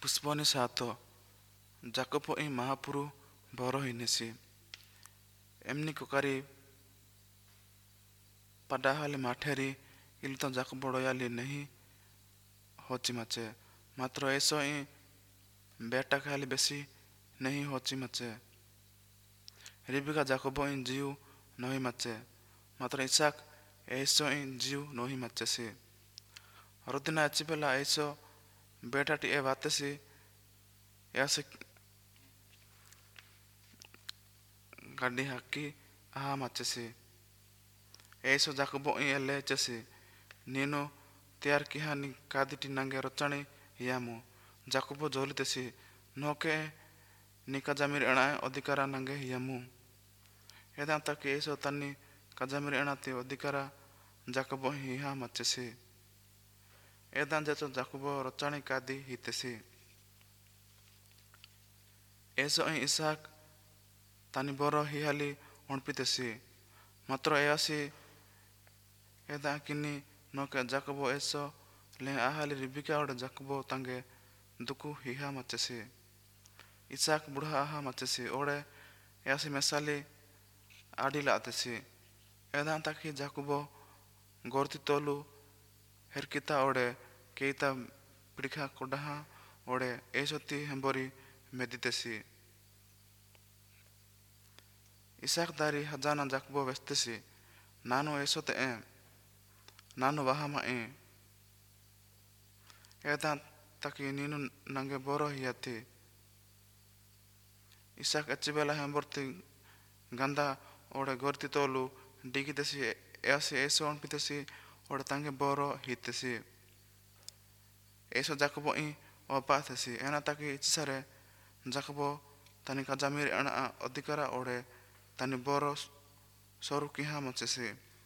पुष्पने सात जाकप ई महापुरु बर हिनेसी एमनी कोकारी पडाहाले माठेरी इल तो जाक बड़ोयाली नहीं होची मचे मात्र ऐसो ई बेटा खाली बेसी नहीं होची मचे रिबिका जाकबो ई जीव नहीं मचे मात्र इसाक ऐसो ई जीव नहीं मचे सी रुदिना अच्छी पेला ऐसो बेटा टी ए बाते सी ऐसे गाड़ी हकी आहा मचे सी ऐसो जाकबो ई एले चसी नीनो त्यार किहानी कादिटी नंगे रचने यामु जाकबो जोलितेसी नोके निका जमीर एना अधिकारा नंगे यामु एदा तक ऐसो तन्नी कजमीर एना ते अधिकारा जाकबो हिहा मचेसी एदा जेचो जाकबो रचने कादी हितेसी ऐसो ई इसाक तानी बोरो हिहाली उणपितेसी मात्र एसी एदा किनी नोके जाकबो ऐसो ले आहाली रिबिका और जाकबो तंगे दुकु हिहा मचेसी इसाक बुढ़ा आहा मचेसी ओड़े ऐसी मेसाली आड़ी लातेसी एदा तक जाकबो गोरती तोलू हेरकिता ओड़े केता पिड़खा कोडहा ओड़े ऐसोती हेम्बोरी मेदितेसी इसाक दारी हजाना जाकबो वेस्तेसी नानो ऐसोते नानो वहामा एदा तकी नीनु नंगे बोरो हियाती इसाक अच्छी बेला हेम्बोरती गंदा ओड़े गोरती तोलू डिगितेसी ऐसे ऐसो अनपितेसी ओड़े तंगे बोरो हितेसी ऐसो जाकबो ई ओपाथेसी एना तकी इचसरे जाकबो तनी का जमीर एना अधिकारा ओड़े तनी बोरो सोरु किहा मचेसी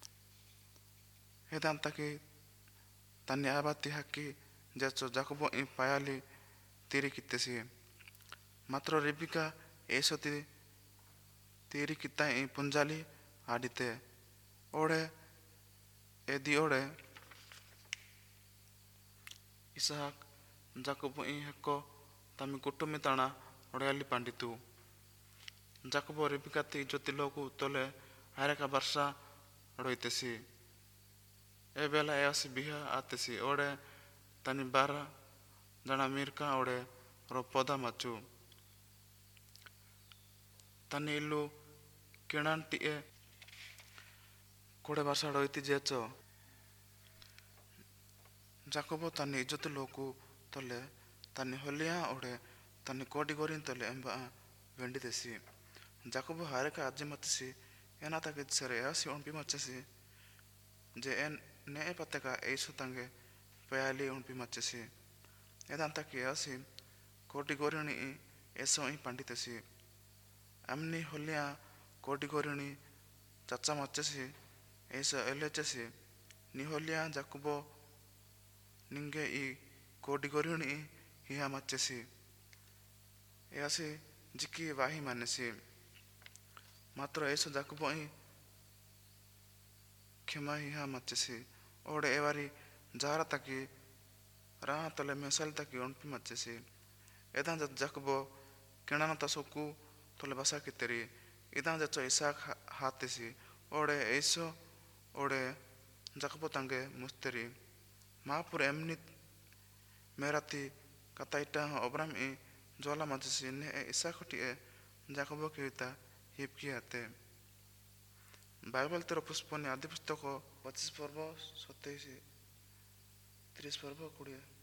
एदा तकी तनी आबाती हकी जेचो जाकबो ई पायाली तीरी कितेसी मात्र रिबिका ऐसो तीरी किता ई पुंजाली आडिते ओड़े एदी ओड़े इसाक जाकबो ई हको तमी कुटुमी ताना ओड़ेयाली पांडितु जाकबो रिबिका ती ज्योति लोगु तोले हरे का वर्षा रोइतेसी ए बेला ऐसी बिहा आतेसी ओड़े तनी 12 जना मीरका ओड़े रो पौधा मचू तनी इल्लू किणांटी ए कोड़े वर्षा रोइती जेचो जाकबो तनी इज्जत लोगु तोले तनी होलिया ओड़े तनी कोडी गोरिन तोले एम्बा वेंडी देसी जाकबो हारे का आजी मचसी एना तक सरे ऐसी उनपी मचसी जे एन ने पत्ते का ऐसो तंगे पयाली उनपी मचसी एदा तक ऐसी कोडी गोरिनी ऐसो ही पंडितसी अमनी होलिया कोडी गोरिनी चाचा मचसी ऐसो एलेचसी नि होलिया जाकबो निंगे ई कोडी गोरिनी हिया मचसी ऐसी जिकी वाही मानसी मात्र ऐसो जाकबो ई क्षमा हिया मचसी ओड़े एवारी जारा तकी राह तले मेसल तकी उनपी मचसी एदा जाकबो किणाना तसोकु तले बसा की तेरी इदा जचो इसाक हातेसी ओड़े ऐसो ओड़े जाकबो तंगे मुस्तेरी महापुर एमनी मेराती कताइटा ओब्राम ई जोला मचसी ने इसाकुटी जाकबो केता हिपकी आते बाइबल तेरो पुष्पने आदि पुस्तक 25 पर्व 27 30 पर्व 20